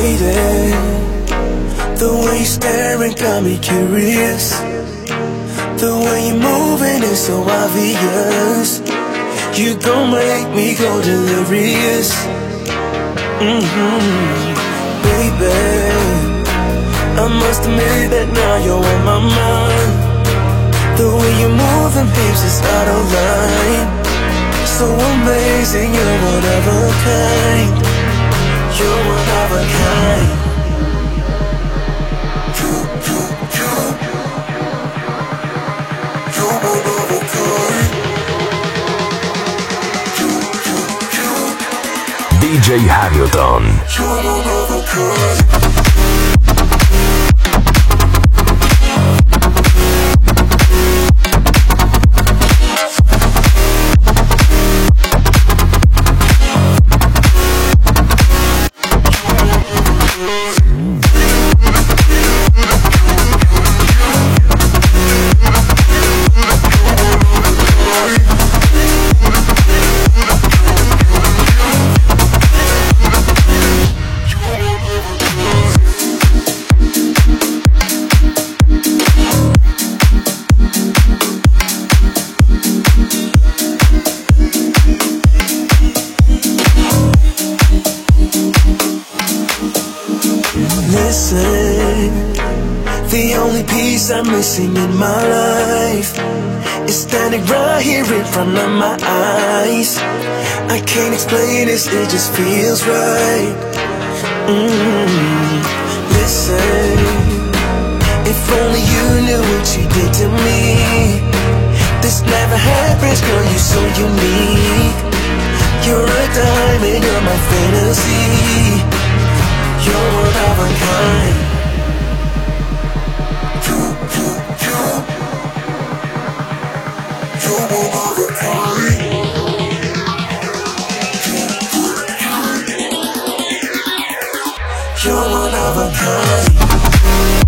lady, the way you staring got me curious. The way you're moving is so obvious. You gon' make me go delirious. Baby, I must admit that now you're on my mind. The way you're moving, babes, is out of line. So amazing, you're one of a kind. You're one of a kind. You're one of a kind. DJ Hamilton. You're one of a kind. The only piece I'm missing in my life is standing right here in front of my eyes. I can't explain this, it just feels right. Listen, if only you knew what you did to me. This never happens, girl, you're so unique. You're a diamond, you're my fantasy. You're one of a kind. You're one of a kind. You're one of a kind.